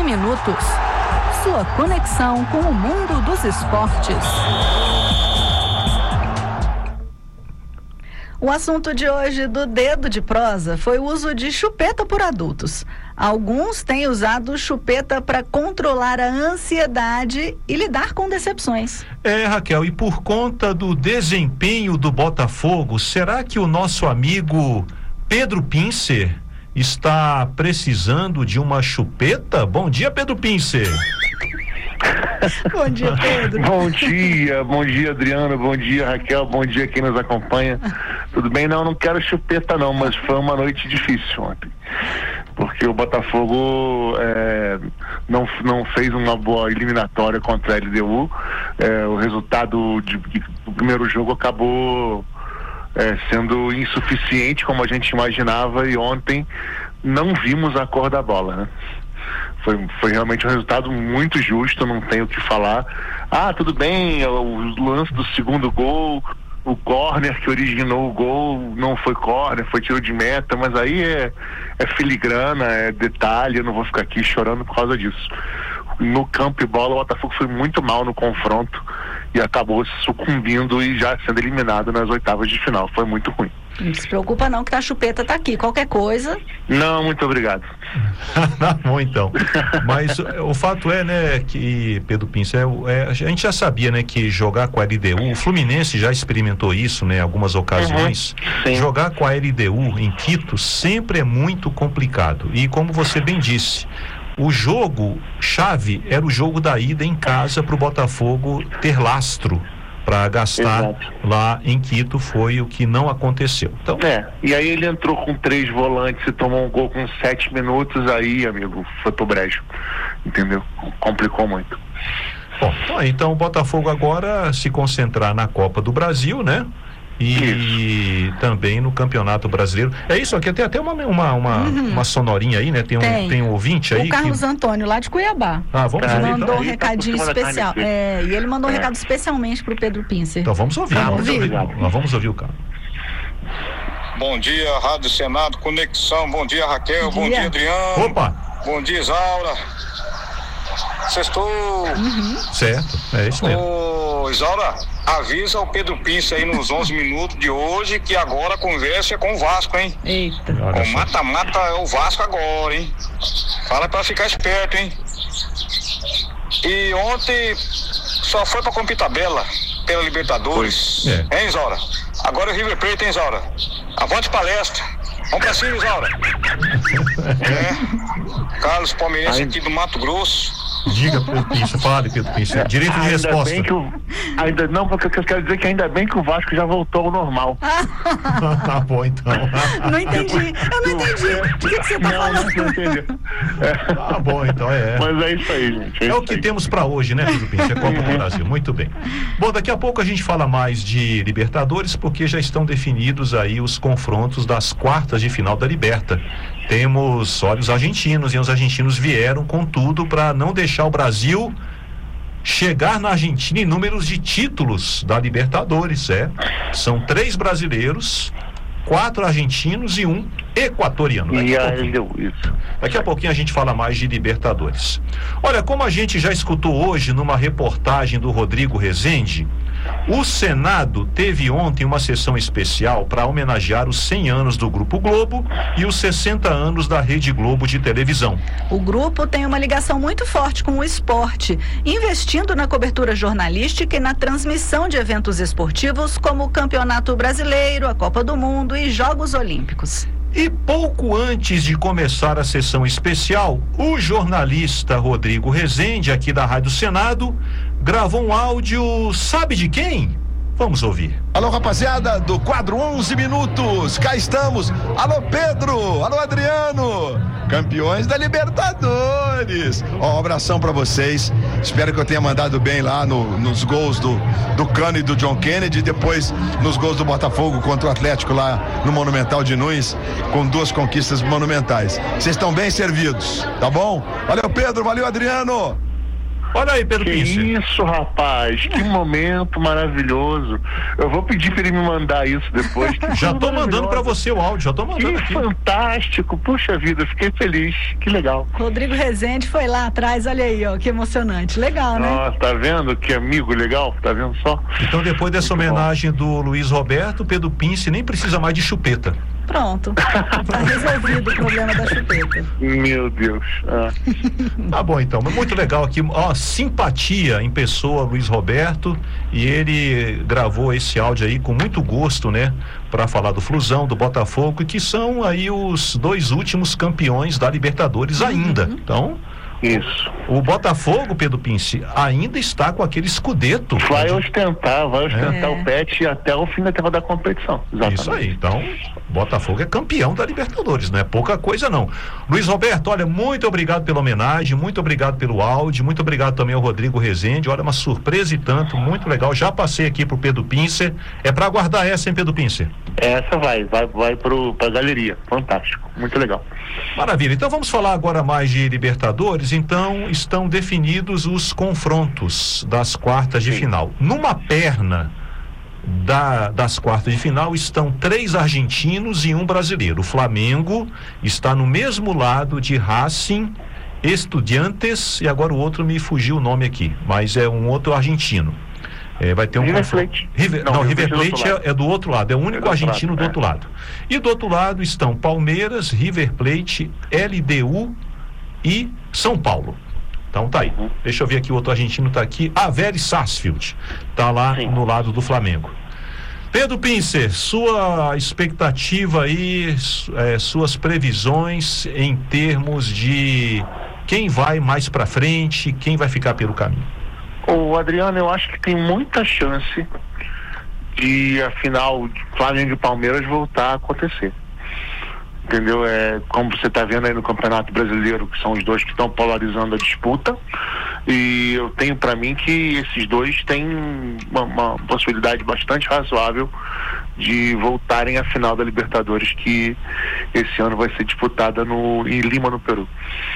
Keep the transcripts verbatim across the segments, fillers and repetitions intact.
minutos. Sua conexão com o mundo dos esportes. O assunto de hoje do Dedo de Prosa foi o uso de chupeta por adultos. Alguns têm usado chupeta para controlar a ansiedade e lidar com decepções. É, Raquel, e por conta do desempenho do Botafogo, será que o nosso amigo Pedro Pincer está precisando de uma chupeta? Bom dia, Pedro Pincer. Bom dia, Pedro. Bom dia, bom dia, Adriano, bom dia, Raquel, bom dia quem nos acompanha. Tudo bem? Não, não quero chupeta não, mas foi uma noite difícil ontem, porque o Botafogo é, não, não fez uma boa eliminatória contra a L D U. É, o resultado de, de, do primeiro jogo acabou é, sendo insuficiente como a gente imaginava, e ontem não vimos a cor da bola, né? Foi, foi realmente um resultado muito justo, não tenho o que falar. Ah, tudo bem, o lance do segundo gol, o córner que originou o gol não foi córner, foi tiro de meta, mas aí é, é filigrana, é detalhe, eu não vou ficar aqui chorando por causa disso. No campo e bola, o Botafogo foi muito mal no confronto e acabou sucumbindo e já sendo eliminado nas oitavas de final. Foi muito ruim. Não se preocupa não, que a chupeta tá aqui. Qualquer coisa... Não, muito obrigado. Tá bom, então. Mas o fato é, né, que, Pedro Pincer, é, a gente já sabia, né, que jogar com a L D U, o Fluminense já experimentou isso, né, algumas ocasiões. Uhum, jogar com a L D U em Quito sempre é muito complicado. E como você bem disse, o jogo chave era o jogo da ida em casa para o Botafogo ter lastro para gastar. Exato. Lá em Quito, foi o que não aconteceu. Então... É, e aí ele entrou com três volantes e tomou um gol com sete minutos, aí, amigo, foi pro brejo, entendeu? Complicou muito. Bom, então o Botafogo agora se concentrar na Copa do Brasil, né? E isso. Também no Campeonato Brasileiro. É isso aqui, tem até uma, uma, uma, uhum. uma sonorinha aí, né? Tem um, tem. Tem um ouvinte aí. O Carlos que... Antônio, lá de Cuiabá. Ah, vamos ele ouvir. mandou Então, um recadinho tá especial. É, e ele mandou um é. recado especialmente pro Pedro Pincer. Então vamos ouvir. Ah, vamos, ouvir. ouvir. Nós vamos ouvir o cara. Bom dia, Rádio Senado Conexão. Bom dia, Raquel. Bom dia, Bom dia Adriano. Opa! Bom dia, Isaura. Sextou. Uhum. Certo, é isso mesmo. Ô, Isaura, avisa o Pedro Pincer aí nos onze minutos de hoje que agora a conversa é com o Vasco, hein? Eita. O mata-mata é o Vasco agora, hein? Fala pra ficar esperto, hein? E ontem só foi pra cumprir tabela pela Libertadores. É. Hein, Isaura? Agora é o River Plate, hein, Isaura? Avante palestra. Vamos pra cima, Isaura. É. Carlos Palmeirense aqui do Mato Grosso. Diga, Pedro Pincer, fale, Pedro Pincer. Direito de ainda resposta. Bem que o, ainda, não, porque eu quero dizer que ainda bem que o Vasco já voltou ao normal. Tá bom, então. Não entendi, eu não entendi. De que, que você tá não, falando? Não entendeu. É. Tá bom, então é. Mas é isso aí, gente. É, é o que aí. temos pra hoje, né, Pedro Pincer? É Copa do Brasil. Muito bem. Bom, daqui a pouco a gente fala mais de Libertadores, porque já estão definidos aí os confrontos das quartas de final da Liberta. Temos, olha, os argentinos, e os argentinos vieram com tudo para não deixar o Brasil chegar na Argentina em números de títulos da Libertadores, é. São três brasileiros, quatro argentinos e um equatoriano. Daqui, e a, aí deu isso. Daqui a pouquinho a gente fala mais de Libertadores. Olha, como a gente já escutou hoje numa reportagem do Rodrigo Rezende, o Senado teve ontem uma sessão especial para homenagear os cem anos do Grupo Globo e os sessenta anos da Rede Globo de televisão. O grupo tem uma ligação muito forte com o esporte, investindo na cobertura jornalística e na transmissão de eventos esportivos como o Campeonato Brasileiro, a Copa do Mundo e Jogos Olímpicos. E pouco antes de começar a sessão especial, o jornalista Rodrigo Rezende, aqui da Rádio Senado, gravou um áudio, sabe de quem? Vamos ouvir. Alô, rapaziada do quadro onze minutos, cá estamos. Alô, Pedro, alô, Adriano, campeões da Libertadores. Ó, um abração pra vocês, espero que eu tenha mandado bem lá no, nos gols do, do Cano e do John Kennedy, depois nos gols do Botafogo contra o Atlético lá no Monumental de Nunes, com duas conquistas monumentais. Vocês estão bem servidos, tá bom? Valeu, Pedro, valeu, Adriano. Olha aí, Pedro Que Pince. isso, rapaz, que momento maravilhoso. Eu vou pedir para ele me mandar isso depois. Que Já tô mandando para você o áudio, já tô mandando que aqui. Fantástico, puxa vida, fiquei feliz, que legal. Rodrigo Rezende foi lá atrás, olha aí, ó, que emocionante. Legal, né? Nossa, tá vendo que amigo legal? Tá vendo só? Então, depois dessa Muito homenagem bom. do Luiz Roberto, Pedro Pince nem precisa mais de chupeta. Pronto, tá resolvido o problema da chupeta. Meu Deus. Ah. Tá bom, então, mas muito legal aqui, ó, simpatia em pessoa, Luiz Roberto, e ele gravou esse áudio aí com muito gosto, né, para falar do Flusão, do Botafogo, que são aí os dois últimos campeões da Libertadores ainda. Uhum. Então, Isso. o Botafogo, Pedro Pince, ainda está com aquele escudeto. Vai ostentar, vai ostentar É. o pet até o fim da temporada da competição. Exatamente. Isso aí, então, Botafogo é campeão da Libertadores, não é pouca coisa não. Luiz Roberto, olha, muito obrigado pela homenagem, muito obrigado pelo áudio, muito obrigado também ao Rodrigo Rezende, olha, uma surpresa e tanto, muito legal, já passei aqui pro Pedro Pincer, é pra aguardar essa, hein, Pedro Pincer? Essa vai, vai, vai pro, pra galeria, fantástico, muito legal. Maravilha, então vamos falar agora mais de Libertadores, então estão definidos os confrontos das quartas de Sim. final. Numa perna Da, das quartas de final estão três argentinos e um brasileiro. O Flamengo está no mesmo lado de Racing, Estudiantes, e agora o outro me fugiu o nome aqui, mas é um outro argentino. É, vai ter um River confronto. Plate. River, não, Não, River River Plate Plate é, é do outro lado, é o único É do outro argentino lado, do é. outro lado. E do outro lado estão Palmeiras, River Plate, L D U e São Paulo. Então tá aí. Uhum. Deixa eu ver aqui, o outro argentino tá aqui, Avery Sarsfield. Tá lá Sim. no lado do Flamengo. Pedro Pincer, sua expectativa aí, é, suas previsões em termos de quem vai mais pra frente, quem vai ficar pelo caminho. Ô Adriano, eu acho que tem muita chance de a final de Flamengo e Palmeiras voltar a acontecer. Entendeu? É, como você está vendo aí no Campeonato Brasileiro, que são os dois que estão polarizando a disputa, e eu tenho para mim que esses dois têm uma, uma possibilidade bastante razoável de voltarem à final da Libertadores, que esse ano vai ser disputada no, em Lima, no Peru.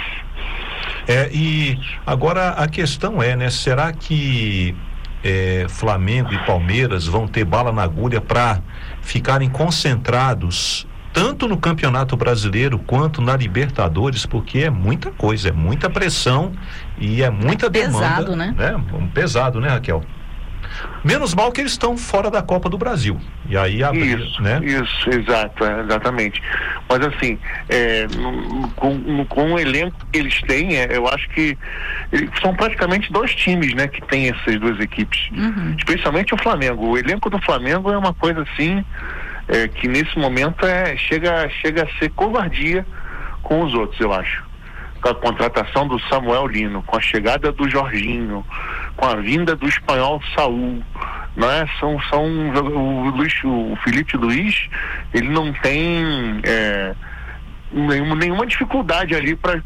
É, e agora a questão é, né, será que é, Flamengo e Palmeiras vão ter bala na agulha para ficarem concentrados tanto no Campeonato Brasileiro quanto na Libertadores, porque é muita coisa, é muita pressão e é muita demanda. Pesado, né? né? Pesado, né, Raquel? Menos mal que eles estão fora da Copa do Brasil. E aí abre, Isso, né? isso, exato, é, exatamente. Mas assim, é, no, com, no, com o elenco que eles têm, é, eu acho que eles são praticamente dois times, né, que tem essas duas equipes. Uhum. Especialmente o Flamengo. O elenco do Flamengo é uma coisa assim, é, que nesse momento é, chega, chega a ser covardia com os outros, eu acho. Com a contratação do Samuel Lino, com a chegada do Jorginho, com a vinda do espanhol Saúl, não é? São, são o, Luiz, o Felipe Luiz, ele não tem é, nenhuma, nenhuma dificuldade ali para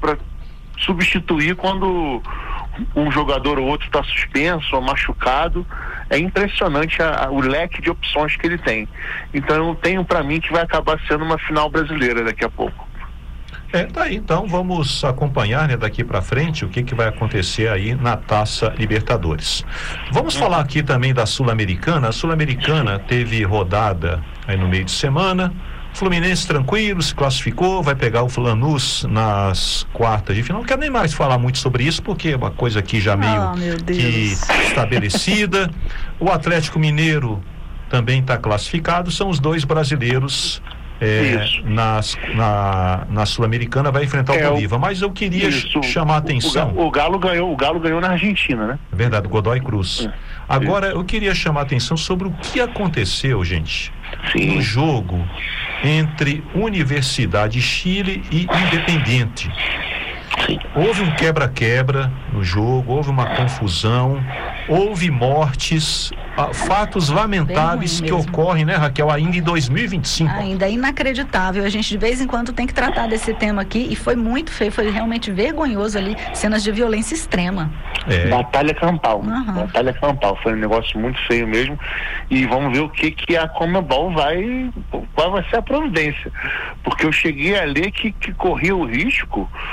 substituir quando um jogador ou outro está suspenso ou machucado. É impressionante a, a, o leque de opções que ele tem. Então eu tenho para mim que vai acabar sendo uma final brasileira daqui a pouco. É, tá aí, então vamos acompanhar, né, daqui para frente o que que vai acontecer aí na Taça Libertadores. Vamos uhum. falar aqui também da Sul-Americana. A Sul-Americana teve rodada aí no meio de semana. Fluminense tranquilo, se classificou, vai pegar o Lanús nas quartas de final. Não quero nem mais falar muito sobre isso, porque é uma coisa aqui já meio oh, que estabelecida. O Atlético Mineiro também está classificado, são os dois brasileiros É, nas, na, na Sul-Americana, vai enfrentar é, o Bolívar, mas eu queria isso, chamar a atenção. O, o Galo ganhou, o Galo ganhou na Argentina, né? É verdade, Godoy Cruz. É, Agora, isso. eu queria chamar a atenção sobre o que aconteceu, gente, Sim. no jogo entre Universidade Chile e Independiente. Sim. Houve um quebra-quebra no jogo, houve uma confusão, houve mortes, ah, fatos lamentáveis que ocorrem, né, Raquel, ainda em dois mil e vinte e cinco. Ainda é inacreditável. A gente de vez em quando tem que tratar desse tema aqui, e foi muito feio, foi realmente vergonhoso ali, cenas de violência extrema. É. Batalha campal. Uhum. Batalha campal. Foi um negócio muito feio mesmo. E vamos ver o que, que a Conmebol vai. Qual vai ser a providência. Porque eu cheguei a ler que, que corria o risco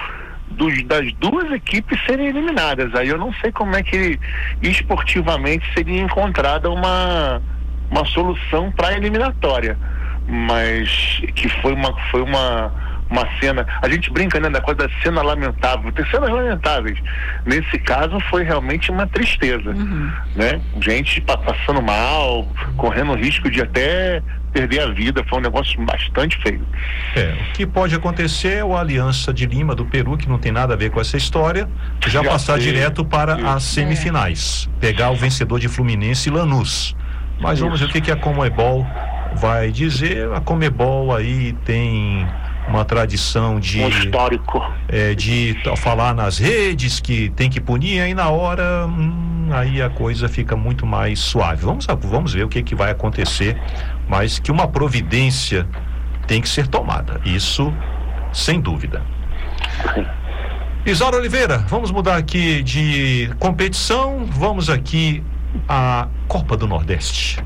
dos, das duas equipes serem eliminadas. Aí eu não sei como é que esportivamente seria encontrada uma, uma solução para a eliminatória, mas que foi uma, foi uma, uma cena, a gente brinca, né, da coisa da cena lamentável, tem cenas lamentáveis, nesse caso foi realmente uma tristeza, uhum. né, gente passando mal, correndo risco de até perder a vida, foi um negócio bastante feio. É, o que pode acontecer é o Aliança de Lima do Peru, que não tem nada a ver com essa história, já, já passar sei. direto para Isso. as semifinais, é. pegar o vencedor de Fluminense e Lanús. Mas Isso. vamos ver o que, que a Conmebol vai dizer. A Conmebol aí tem uma tradição de um histórico é, de falar nas redes que tem que punir, aí na hora hum, aí a coisa fica muito mais suave. Vamos, vamos ver o que, que vai acontecer, mas que uma providência tem que ser tomada, isso sem dúvida. Isaura Oliveira, vamos mudar aqui de competição, vamos aqui à Copa do Nordeste.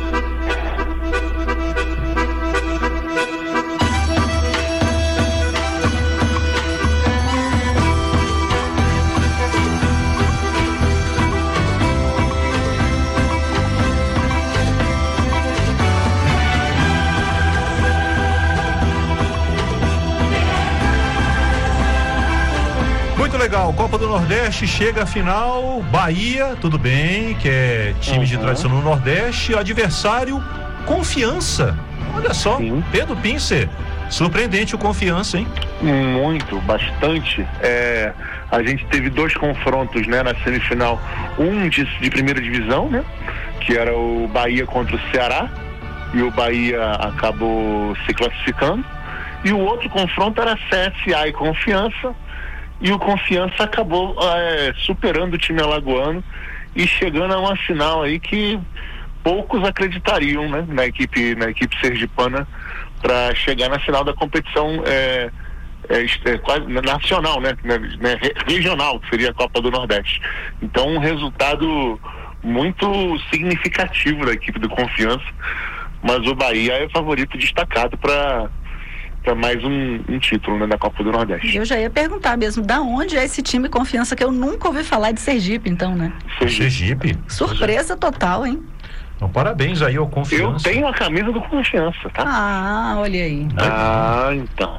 Legal, Copa do Nordeste chega à final, Bahia, tudo bem, que é time uhum. de tradição no Nordeste, adversário Confiança, olha só, Sim. Pedro Pincer, surpreendente o Confiança, hein? Muito, bastante, é, a gente teve dois confrontos, né, na semifinal, um de, de primeira divisão, né, que era o Bahia contra o Ceará, e o Bahia acabou se classificando, e o outro confronto era C S A e Confiança, e o Confiança acabou é, superando o time alagoano e chegando a uma final aí que poucos acreditariam, né, na equipe, na equipe sergipana, para chegar na final da competição é, é, é, quase nacional, né, né, regional, que seria a Copa do Nordeste. Então, um resultado muito significativo da equipe do Confiança, mas o Bahia é favorito destacado para para mais um, um título, né, da Copa do Nordeste. Eu já ia perguntar mesmo, da onde é esse time Confiança, que eu nunca ouvi falar de Sergipe, então, né? Sergipe. Surpresa total, hein? Então, parabéns aí ao Confiança. Eu tenho a camisa do Confiança, tá? Ah, olha aí. Ah, então.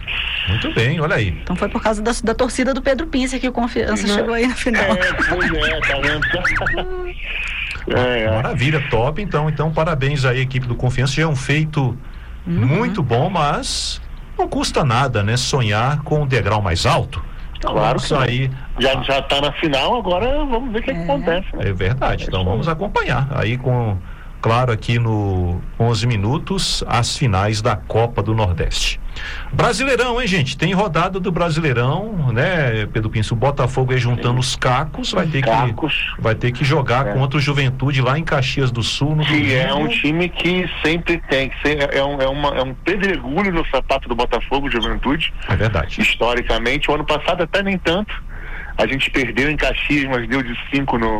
Muito bem, olha aí. Então foi por causa da, da torcida do Pedro Pincer que o Confiança Não. chegou aí na final. É, pois é, tá vendo? é, é. Maravilha, top, então. Então, parabéns aí, equipe do Confiança. Já é um feito Uhum. muito bom, mas não custa nada, né? Sonhar com um degrau mais alto. Claro que aí já já está na final, agora vamos ver o que, é. que acontece. Né? É verdade. Então vamos acompanhar aí com, claro, aqui no onze minutos, as finais da Copa do Nordeste. Brasileirão, hein, gente? Tem rodada do Brasileirão, né, Pedro Pinto? O Botafogo aí juntando Sim. os cacos, vai ter cacos. que vai ter que jogar é. contra o Juventude lá em Caxias do Sul, no que é um time que sempre tem que ser, é um, é uma, é um pedregulho no sapato do Botafogo, Juventude. É verdade. Historicamente, o ano passado até nem tanto. A gente perdeu em Caxias, mas deu de cinco no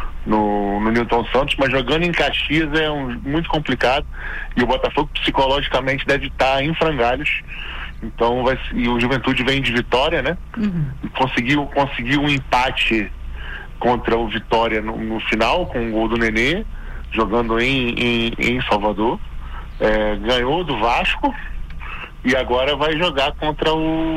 No, no Newton Santos, mas jogando em Caxias é um, muito complicado, e o Botafogo psicologicamente deve estar em frangalhos, então vai, e o Juventude vem de vitória, né? Uhum. Conseguiu, conseguiu um empate contra o Vitória no, no final, com o gol do Nenê, jogando em, em, em Salvador, é, ganhou do Vasco e agora vai jogar contra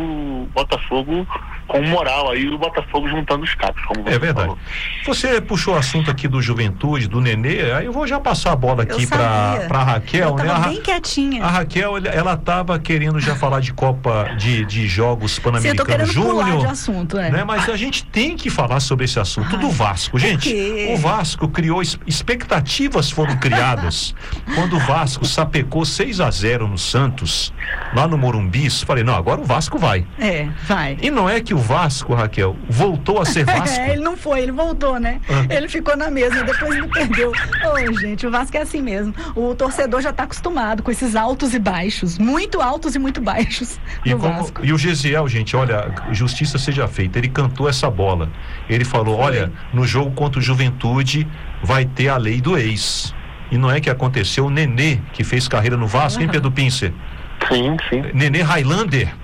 o Botafogo com moral aí, o Botafogo juntando os cacos, como você É verdade. falou. Você puxou o assunto aqui do Juventude, do Nenê, aí eu vou já passar a bola aqui para para Raquel, eu tava né? A, bem quietinha. A Raquel, ela tava querendo já falar de Copa, de, de Jogos Pan-Americanos Júnior, de assunto, é. né? Mas a gente tem que falar sobre esse assunto Ai, do Vasco, gente. O Vasco criou, expectativas foram criadas quando o Vasco sapecou seis a zero no Santos, lá no Morumbi. Falei, não, agora o Vasco vai. É, vai. E não é que o Vasco, Raquel, voltou a ser Vasco. É, ele não foi, ele voltou, né? Ah. Ele ficou na mesa, depois ele perdeu. Ô, gente, o Vasco é assim mesmo. O torcedor já tá acostumado com esses altos e baixos, muito altos e muito baixos. E, como, Vasco. E o Gesiel, gente, olha, justiça seja feita, ele cantou essa bola. Ele falou, foi. olha, no jogo contra o Juventude vai ter a lei do ex. E não é que aconteceu, o Nenê, que fez carreira no Vasco, uhum. hein, Pedro Pincer? Sim, sim. Nenê Highlander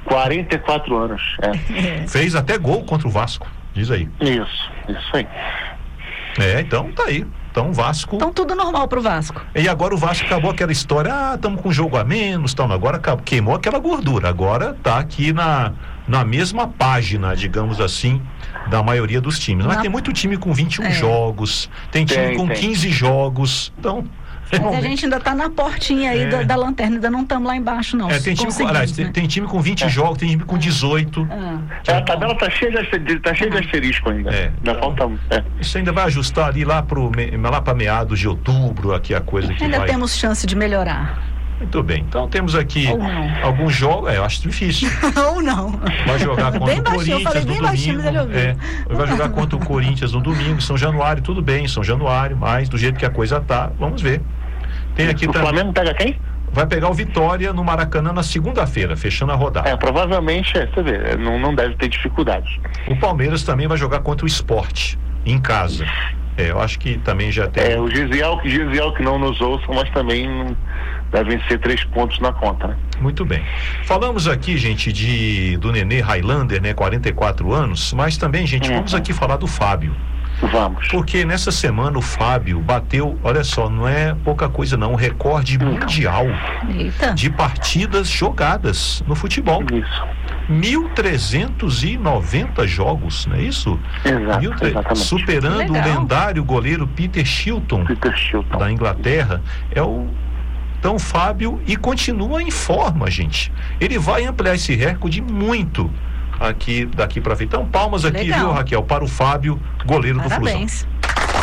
quarenta e quatro anos, é. Fez até gol contra o Vasco, diz aí. Isso, isso aí. É, então tá aí. Então o Vasco... Então tudo normal pro Vasco. E agora o Vasco acabou aquela história, ah, estamos com jogo a menos, tal. Agora acabou, queimou aquela gordura. Agora tá aqui na, na mesma página, digamos assim, da maioria dos times. Mas na... tem muito time com vinte e um é. jogos, tem time tem, com tem. quinze jogos, então... Mas a gente ainda tá na portinha aí é. da, da lanterna, ainda não estamos lá embaixo, não. É, tem, time com, aliás, né? tem, tem time com vinte é. jogos, tem time com dezoito. Ah. É, a tabela tá cheia de, tá cheia de asterisco ainda. É. Ainda falta, é. Isso ainda vai ajustar ali lá, pro, lá para meados de outubro, aqui a coisa que ainda vai... temos chance de melhorar. Muito bem, então temos aqui alguns jogos, é, eu acho difícil. Ou não. Vai jogar contra bem o baixinho, Corinthians no domingo. É, vai jogar contra o Corinthians no domingo, São Januário, tudo bem, São Januário, mas do jeito que a coisa tá, vamos ver. Tem aqui o também. Flamengo pega quem? Vai pegar o Vitória no Maracanã na segunda-feira, fechando a rodada. É, provavelmente, é, você vê, não, não deve ter dificuldades. O Palmeiras também vai jogar contra o Sport, em casa. É, eu acho que também já tem... É, o Gisiel, Gisiel que não nos ouçam, mas também devem ser três pontos na conta, né? Muito bem. Falamos aqui, gente, de do Nenê Highlander, né, quarenta e quatro anos, mas também, gente, uhum. vamos aqui falar do Fábio. Vamos. Porque nessa semana o Fábio bateu, olha só, não é pouca coisa não, um recorde mundial Eita. de partidas jogadas no futebol. Isso. mil trezentos e noventa jogos, não é isso? Exato, Mil, exatamente. Superando o lendário goleiro Peter Shilton, Peter Shilton, da Inglaterra. É o então Fábio, e continua em forma, gente. Ele vai ampliar esse recorde muito aqui, daqui para frente. Então, palmas aqui, legal. Viu, Raquel, para o Fábio, goleiro Parabéns. do Flusão.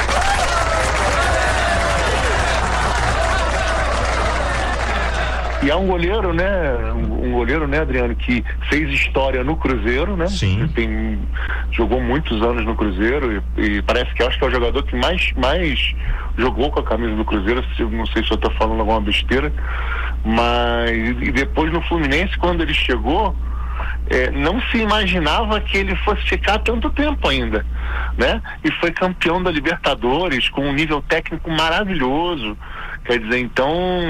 E é um goleiro, né? Um goleiro, né, Adriano, que fez história no Cruzeiro, né? Sim. Tem, jogou muitos anos no Cruzeiro e, e parece que eu acho que é o jogador que mais, mais jogou com a camisa do Cruzeiro. Não sei se eu estou falando alguma besteira, mas e depois no Fluminense, quando ele chegou, É, não se imaginava que ele fosse ficar tanto tempo ainda, né? E foi campeão da Libertadores com um nível técnico maravilhoso, quer dizer, então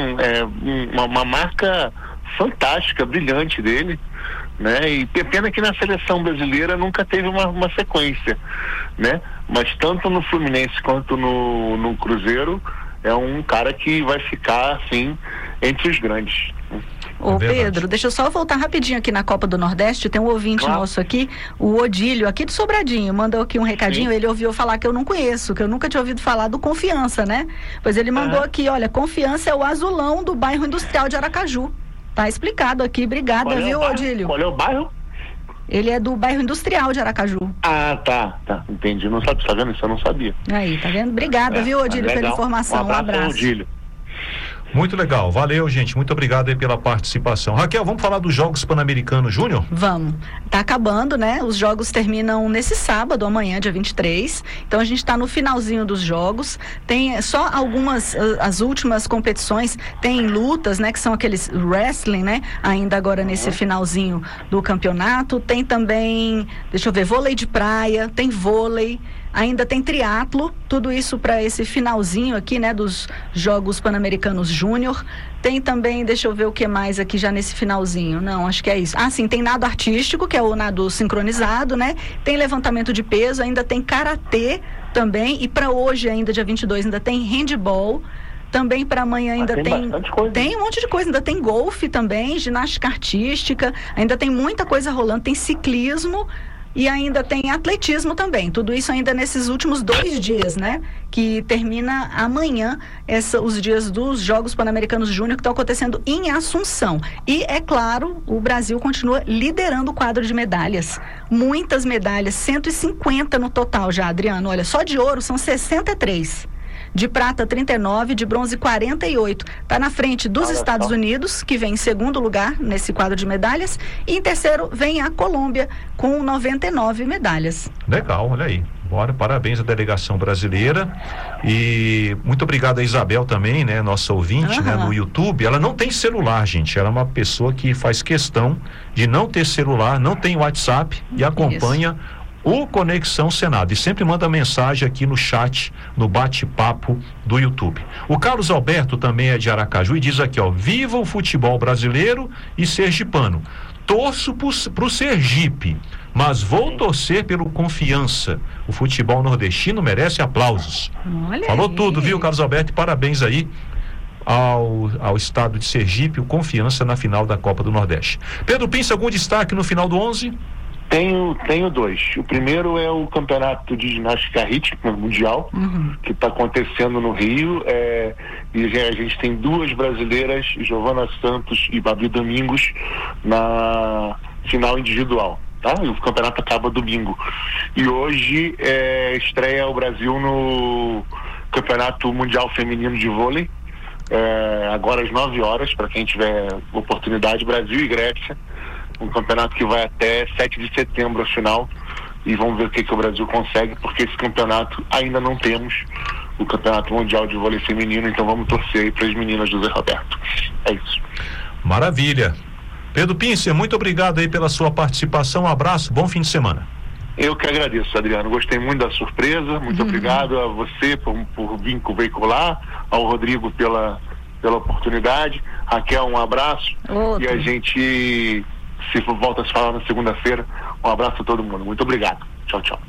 é uma, uma marca fantástica, brilhante dele, né? E pena que na seleção brasileira nunca teve uma, uma sequência, né? Mas tanto no Fluminense quanto no, no Cruzeiro é um cara que vai ficar assim entre os grandes. Ô, Pedro, deixa eu só voltar rapidinho aqui na Copa do Nordeste. Tem um ouvinte claro. nosso aqui, o Odílio, aqui do Sobradinho, mandou aqui um recadinho. Sim. Ele ouviu falar que eu não conheço, que eu nunca tinha ouvido falar do Confiança, né? Pois ele mandou uhum. aqui, olha, Confiança é o azulão do bairro industrial de Aracaju. Tá explicado aqui, obrigada, viu, Odílio? Qual é o bairro? Ele é do bairro industrial de Aracaju. Ah, tá, tá, entendi. Não sabe, tá vendo isso? Eu não sabia. Aí, tá vendo? Obrigada, é, viu, Odílio, pela informação. Um abraço, um abraço. Odílio. Muito legal, valeu, gente, muito obrigado aí pela participação. Raquel, vamos falar dos Jogos Pan-Americanos Júnior? Vamos, tá acabando, né? Os jogos terminam nesse sábado, amanhã, dia vinte e três, então a gente tá no finalzinho dos jogos, tem só algumas, as últimas competições, tem lutas, né, que são aqueles wrestling, né, ainda agora nesse finalzinho do campeonato, tem também, deixa eu ver, vôlei de praia, tem vôlei, ainda tem triatlo, tudo isso para esse finalzinho aqui, né, dos Jogos Pan-Americanos Júnior. Tem também, deixa eu ver o que mais aqui já nesse finalzinho. Não, acho que é isso. Ah, sim, tem nado artístico, que é o nado sincronizado, né? Tem levantamento de peso, ainda tem karatê também, e para hoje ainda, dia vinte e dois, ainda tem handball. Também para amanhã ainda ah, tem tem, tem um monte de coisa, ainda tem golfe também, ginástica artística, ainda tem muita coisa rolando, tem ciclismo. E ainda tem atletismo também, tudo isso ainda nesses últimos dois dias, né? Que termina amanhã essa, os dias dos Jogos Pan-Americanos Júnior que estão acontecendo em Assunção. E, é claro, o Brasil continua liderando o quadro de medalhas. Muitas medalhas, cento e cinquenta no total já, Adriano. Olha, só de ouro são sessenta e três. De prata, trinta e nove, de bronze, quarenta e oito. Está na frente dos Olha Estados só. Unidos, que vem em segundo lugar nesse quadro de medalhas. E em terceiro vem a Colômbia, com noventa e nove medalhas. Legal, olha aí. Bora, parabéns à delegação brasileira. E muito obrigado a Isabel também, né? Nossa ouvinte, uhum. né? No YouTube. Ela não tem celular, gente. Ela é uma pessoa que faz questão de não ter celular, não tem WhatsApp e acompanha Isso. o Conexão Senado, e sempre manda mensagem aqui no chat, no bate-papo do YouTube. O Carlos Alberto também é de Aracaju e diz aqui, ó, viva o futebol brasileiro e sergipano. torço para o Sergipe, mas vou torcer pelo Confiança. O futebol nordestino merece aplausos. Olha Falou aí. tudo, viu, Carlos Alberto? E parabéns aí ao, ao estado de Sergipe, o Confiança na final da Copa do Nordeste. Pedro Pince, algum destaque no final do onze? Tenho, tenho dois. O primeiro é o campeonato de ginástica rítmica mundial, uhum. que está acontecendo no Rio, é, e a gente tem duas brasileiras, Giovana Santos e Babi Domingos, na final individual. Tá? E o campeonato acaba domingo. E hoje é, estreia o Brasil no Campeonato Mundial Feminino de Vôlei, é, agora às nove horas, para quem tiver oportunidade, Brasil e Grécia. Um campeonato que vai até sete de setembro ao final, e vamos ver o que, que o Brasil consegue, porque esse campeonato ainda não temos, o Campeonato Mundial de Vôlei Feminino, então vamos torcer aí para as meninas do Zé Roberto. É isso. Maravilha. Pedro Pince, muito obrigado aí pela sua participação, um abraço, bom fim de semana. Eu que agradeço, Adriano, gostei muito da surpresa, muito uhum. obrigado a você por, por vir veicular, ao Rodrigo pela, pela oportunidade, Raquel, um abraço, Outro. E a gente se volta a se falar na segunda-feira. Um abraço a todo mundo. Muito obrigado. Tchau, tchau.